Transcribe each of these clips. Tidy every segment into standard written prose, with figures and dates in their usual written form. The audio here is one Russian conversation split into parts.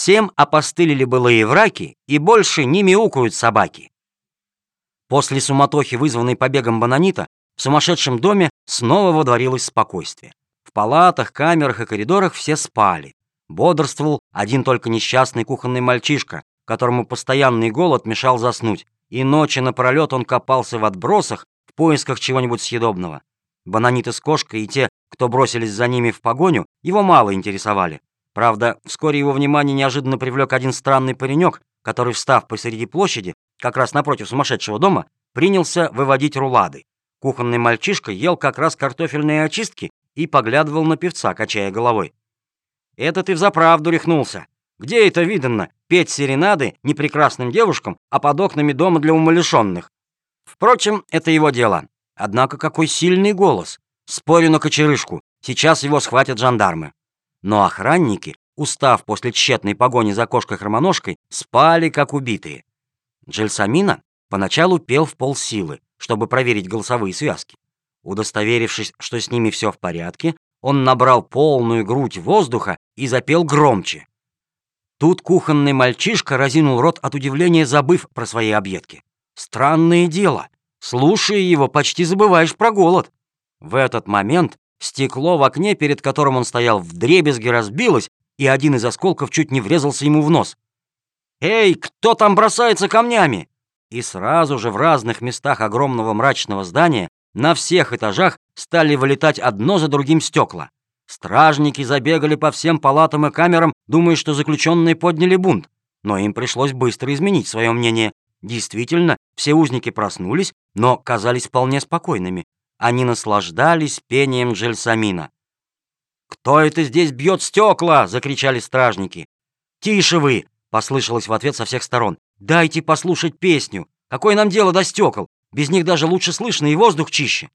Всем опостылили былые враки, и больше не мяукают собаки. После суматохи, вызванной побегом Бонанита, в сумасшедшем доме снова водворилось спокойствие. В палатах, камерах и коридорах все спали. Бодрствовал один только несчастный кухонный мальчишка, которому постоянный голод мешал заснуть, и ночи напролет он копался в отбросах в поисках чего-нибудь съедобного. Бонанит с кошкой и те, кто бросились за ними в погоню, его мало интересовали. Правда, вскоре его внимание неожиданно привлек один странный паренек, который, встав посреди площади, как раз напротив сумасшедшего дома, принялся выводить рулады. Кухонный мальчишка ел как раз картофельные очистки и поглядывал на певца, качая головой. «Это ты взаправду рехнулся. Где это видано петь серенады не прекрасным девушкам, а под окнами дома для умалишенных?» Впрочем, это его дело. Однако какой сильный голос. Спорю на кочерышку, сейчас его схватят жандармы. Но охранники, устав после тщетной погони за кошкой-хромоножкой, спали как убитые. Джельсомино поначалу пел в полсилы, чтобы проверить голосовые связки. Удостоверившись, что с ними все в порядке, он набрал полную грудь воздуха и запел громче. Тут кухонный мальчишка разинул рот от удивления, забыв про свои объедки. Странное дело, слушая его, почти забываешь про голод. В этот момент стекло в окне, перед которым он стоял, вдребезги разбилось, и один из осколков чуть не врезался ему в нос. «Эй, кто там бросается камнями?» И сразу же в разных местах огромного мрачного здания на всех этажах стали вылетать одно за другим стекла. Стражники забегали по всем палатам и камерам, думая, что заключенные подняли бунт. Но им пришлось быстро изменить свое мнение. Действительно, все узники проснулись, но казались вполне спокойными. Они наслаждались пением Джельсомино. «Кто это здесь бьет стекла?» — закричали стражники. «Тише вы!» — послышалось в ответ со всех сторон. «Дайте послушать песню. Какое нам дело до стекол? Без них даже лучше слышно и воздух чище».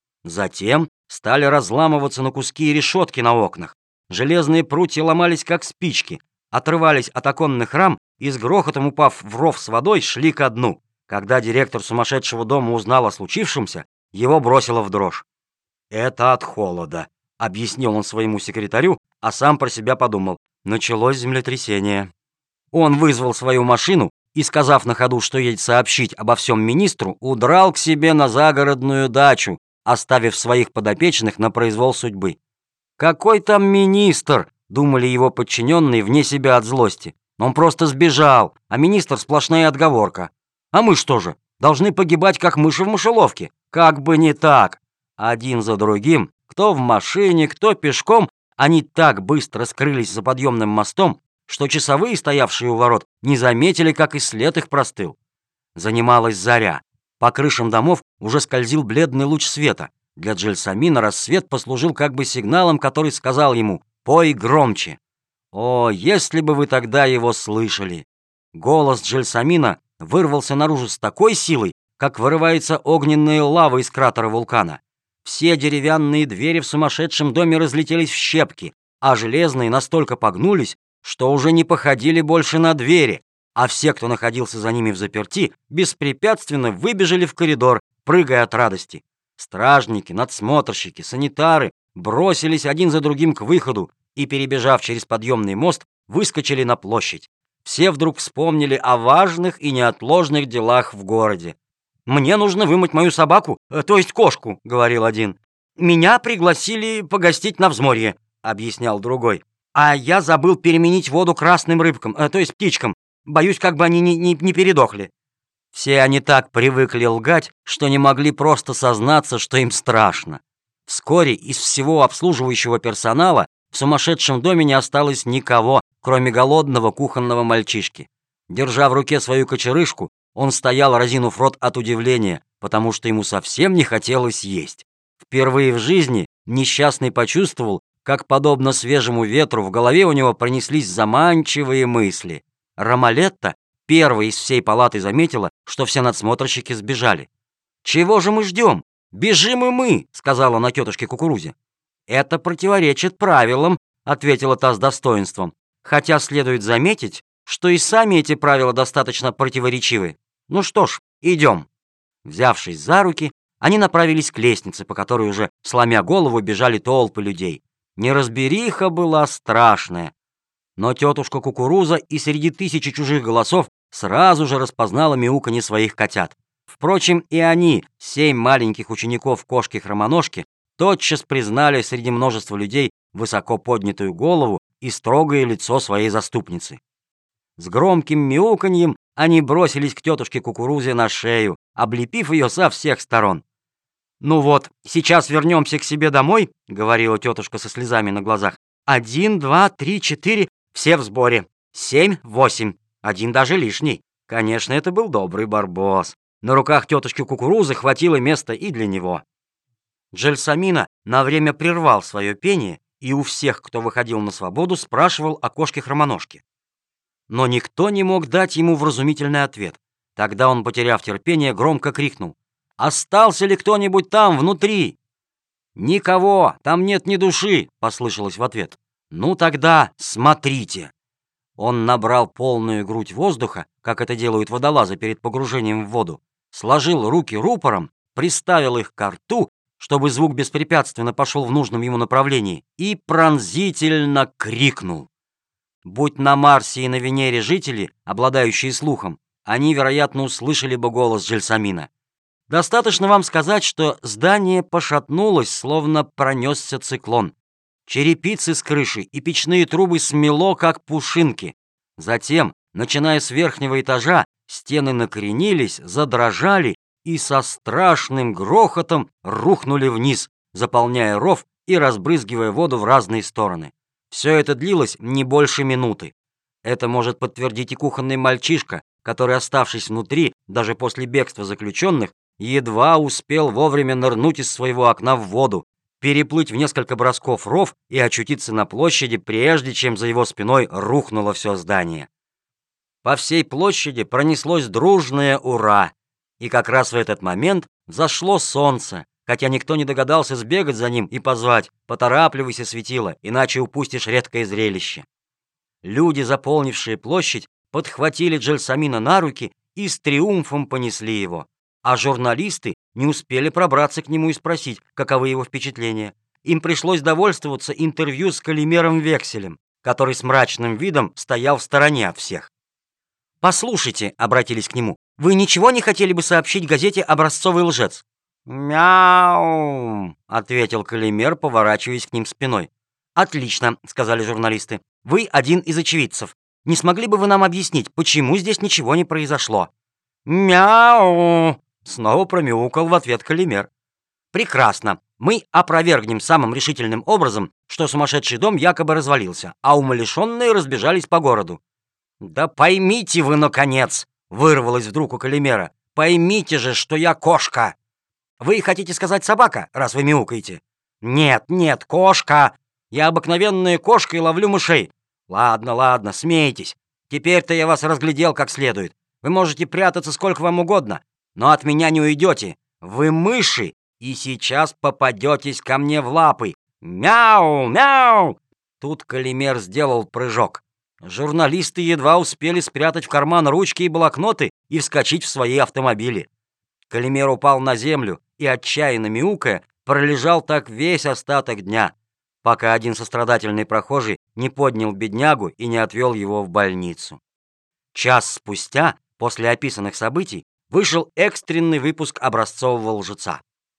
Затем стали разламываться на куски решетки на окнах. Железные прутья ломались, как спички, отрывались от оконных рам и с грохотом, упав в ров с водой, шли ко дну. Когда директор сумасшедшего дома узнал о случившемся, его бросило в дрожь. «Это от холода», — объяснил он своему секретарю, а сам про себя подумал. Началось землетрясение. Он вызвал свою машину и, сказав на ходу, что едет сообщить обо всем министру, удрал к себе на загородную дачу, оставив своих подопечных на произвол судьбы. «Какой там министр?» — думали его подчиненные вне себя от злости. «Он просто сбежал, а министр — сплошная отговорка. А мы что же, должны погибать, как мыши в мышеловке? Как бы не так!» Один за другим, кто в машине, кто пешком, они так быстро скрылись за подъемным мостом, что часовые, стоявшие у ворот, не заметили, как и след их простыл. Занималась заря. По крышам домов уже скользил бледный луч света. Для Джельсомино рассвет послужил как бы сигналом, который сказал ему «Пой громче». О, если бы вы тогда его слышали! Голос Джельсомино вырвался наружу с такой силой, как вырывается огненная лава из кратера вулкана. Все деревянные двери в сумасшедшем доме разлетелись в щепки, а железные настолько погнулись, что уже не походили больше на двери, а все, кто находился за ними взаперти, беспрепятственно выбежали в коридор, прыгая от радости. Стражники, надсмотрщики, санитары бросились один за другим к выходу и, перебежав через подъемный мост, выскочили на площадь. Все вдруг вспомнили о важных и неотложных делах в городе. «Мне нужно вымыть мою собаку, то есть кошку», — говорил один. «Меня пригласили погостить на взморье», — объяснял другой. «А я забыл переменить воду красным рыбкам, то есть птичкам. Боюсь, как бы они не передохли». Все они так привыкли лгать, что не могли просто сознаться, что им страшно. Вскоре из всего обслуживающего персонала в сумасшедшем доме не осталось никого, кроме голодного кухонного мальчишки. Держа в руке свою кочерышку, он стоял, разинув рот от удивления, потому что ему совсем не хотелось есть. Впервые в жизни несчастный почувствовал, как, подобно свежему ветру, в голове у него пронеслись заманчивые мысли. Ромалетта первой из всей палаты заметила, что все надсмотрщики сбежали. «Чего же мы ждем? Бежим и мы!» — сказала она тетушке Кукурузе. «Это противоречит правилам», — ответила та с достоинством. «Хотя следует заметить, что и сами эти правила достаточно противоречивы. Ну что ж, идем». Взявшись за руки, они направились к лестнице, по которой уже, сломя голову, бежали толпы людей. Неразбериха была страшная. Но тетушка Кукуруза и среди тысячи чужих голосов сразу же распознала мяуканье своих котят. Впрочем, и они, 7 маленьких учеников кошки-хромоножки, тотчас признали среди множества людей высоко поднятую голову и строгое лицо своей заступницы. С громким мяуканьем они бросились к тетушке Кукурузе на шею, облепив ее со всех сторон. «Ну вот, сейчас вернемся к себе домой», — говорила тетушка со слезами на глазах. 1, 2, 3, 4, все в сборе. 7, 8, один даже лишний. Конечно, это был добрый Барбос. На руках тетушки Кукурузы хватило места и для него. Джельсомино на время прервал свое пение и у всех, кто выходил на свободу, спрашивал о кошке-хромоножке. Но никто не мог дать ему вразумительный ответ. Тогда он, потеряв терпение, громко крикнул: «Остался ли кто-нибудь там, внутри?» «Никого, там нет ни души», — послышалось в ответ. «Ну тогда смотрите». Он набрал полную грудь воздуха, как это делают водолазы перед погружением в воду, сложил руки рупором, приставил их ко рту, чтобы звук беспрепятственно пошел в нужном ему направлении, и пронзительно крикнул. Будь на Марсе и на Венере жители, обладающие слухом, они, вероятно, услышали бы голос Джельсомино. Достаточно вам сказать, что здание пошатнулось, словно пронесся циклон. Черепицы с крыши и печные трубы смело, как пушинки. Затем, начиная с верхнего этажа, стены накренились, задрожали и со страшным грохотом рухнули вниз, заполняя ров и разбрызгивая воду в разные стороны. Все это длилось не больше минуты. Это может подтвердить и кухонный мальчишка, который, оставшись внутри, даже после бегства заключенных, едва успел вовремя нырнуть из своего окна в воду, переплыть в несколько бросков ров и очутиться на площади, прежде чем за его спиной рухнуло все здание. По всей площади пронеслось дружное «Ура!», и как раз в этот момент взошло солнце, хотя никто не догадался сбегать за ним и позвать: «Поторапливайся, светило, иначе упустишь редкое зрелище». Люди, заполнившие площадь, подхватили Джельсомино на руки и с триумфом понесли его. А журналисты не успели пробраться к нему и спросить, каковы его впечатления. Им пришлось довольствоваться интервью с Калимером Векселем, который с мрачным видом стоял в стороне от всех. «Послушайте», — обратились к нему, — «вы ничего не хотели бы сообщить газете «Образцовый лжец»?» «Мяу», — ответил Калимер, поворачиваясь к ним спиной. «Отлично», — сказали журналисты. «Вы один из очевидцев. Не смогли бы вы нам объяснить, почему здесь ничего не произошло?» «Мяу», — снова промяукал в ответ Калимер. «Прекрасно. Мы опровергнем самым решительным образом, что сумасшедший дом якобы развалился, а умалишенные разбежались по городу». «Да поймите вы, наконец!» — вырвалось вдруг у Калимера. «Поймите же, что я кошка!» «Вы хотите сказать собака, раз вы мяукаете?» «Нет, нет, кошка! Я обыкновенная кошка и ловлю мышей». «Ладно, ладно, смейтесь. Теперь-то я вас разглядел как следует. Вы можете прятаться сколько вам угодно, но от меня не уйдете. Вы мыши, и сейчас попадетесь ко мне в лапы. Мяу, мяу!» Тут Калимер сделал прыжок. Журналисты едва успели спрятать в карман ручки и блокноты и вскочить в свои автомобили. Калимер упал на землю и, отчаянно мяукая, пролежал так весь остаток дня, пока один сострадательный прохожий не поднял беднягу и не отвел его в больницу. Час спустя, после описанных событий, вышел экстренный выпуск «Образцового лжеца».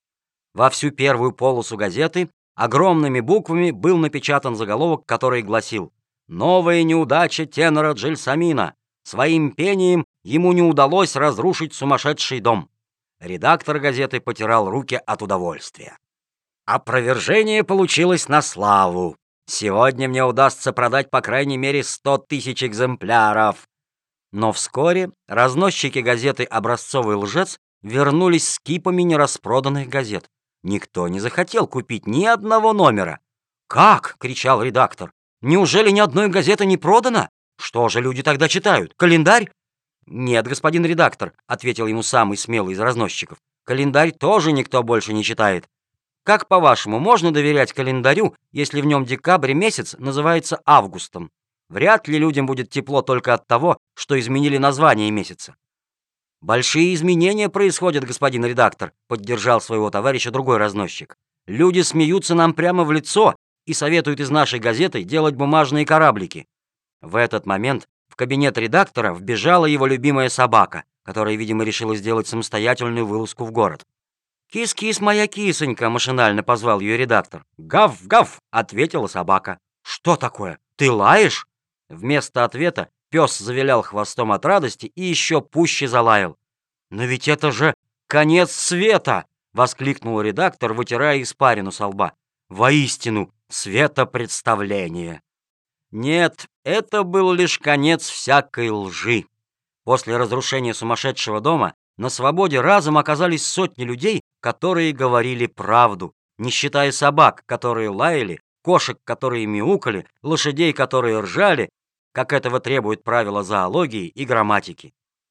Во всю первую полосу газеты огромными буквами был напечатан заголовок, который гласил: «Новая неудача тенора Джельсомино. Своим пением ему не удалось разрушить сумасшедший дом». Редактор газеты потирал руки от удовольствия. «Опровержение получилось на славу. Сегодня мне удастся продать по крайней мере 100 тысяч экземпляров». Но вскоре разносчики газеты «Образцовый лжец» вернулись с кипами нераспроданных газет. Никто не захотел купить ни одного номера. «Как?» — кричал редактор. «Неужели ни одной газеты не продано? Что же люди тогда читают? Календарь?» «Нет, господин редактор», — ответил ему самый смелый из разносчиков. «Календарь тоже никто больше не читает. Как, по-вашему, можно доверять календарю, если в нем декабрь месяц называется августом? Вряд ли людям будет тепло только от того, что изменили название месяца». «Большие изменения происходят, господин редактор», — поддержал своего товарища другой разносчик. «Люди смеются нам прямо в лицо и советуют из нашей газеты делать бумажные кораблики». В этот момент в кабинет редактора вбежала его любимая собака, которая, видимо, решила сделать самостоятельную вылазку в город. «Кис-кис, моя кисонька!» — машинально позвал ее редактор. «Гав-гав!» — ответила собака. «Что такое? Ты лаешь?» Вместо ответа пес завилял хвостом от радости и еще пуще залаял. «Но ведь это же конец света!» — воскликнул редактор, вытирая испарину со лба. «Воистину, светопредставление!» Нет, это был лишь конец всякой лжи. После разрушения сумасшедшего дома на свободе разом оказались сотни людей, которые говорили правду, не считая собак, которые лаяли, кошек, которые мяукали, лошадей, которые ржали, как этого требуют правила зоологии и грамматики.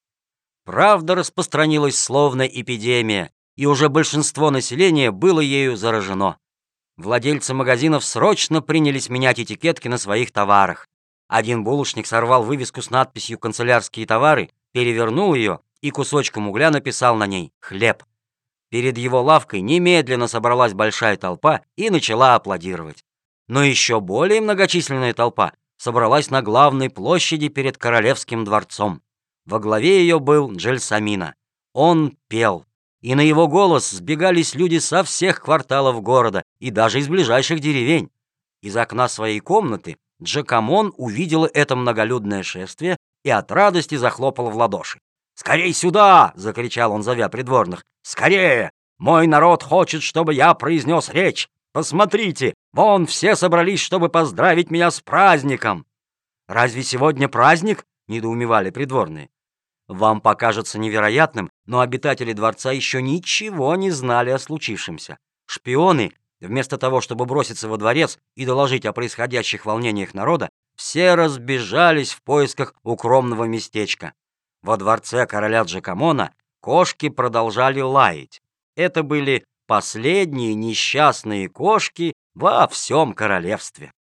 Правда распространилась словно эпидемия, и уже большинство населения было ею заражено. Владельцы магазинов срочно принялись менять этикетки на своих товарах. Один булочник сорвал вывеску с надписью «Канцелярские товары», перевернул ее и кусочком угля написал на ней «Хлеб». Перед его лавкой немедленно собралась большая толпа и начала аплодировать. Но еще более многочисленная толпа собралась на главной площади перед Королевским дворцом. Во главе ее был Джельсамино. Он пел, и на его голос сбегались люди со всех кварталов города и даже из ближайших деревень. Из окна своей комнаты Джакамон увидела это многолюдное шествие и от радости захлопала в ладоши. «Скорей сюда!» — закричал он, зовя придворных. «Скорее! Мой народ хочет, чтобы я произнес речь! Посмотрите, вон все собрались, чтобы поздравить меня с праздником!» «Разве сегодня праздник?» — недоумевали придворные. Вам покажется невероятным, но обитатели дворца еще ничего не знали о случившемся. Шпионы, вместо того, чтобы броситься во дворец и доложить о происходящих волнениях народа, все разбежались в поисках укромного местечка. Во дворце короля Джакамона кошки продолжали лаять. Это были последние несчастные кошки во всем королевстве.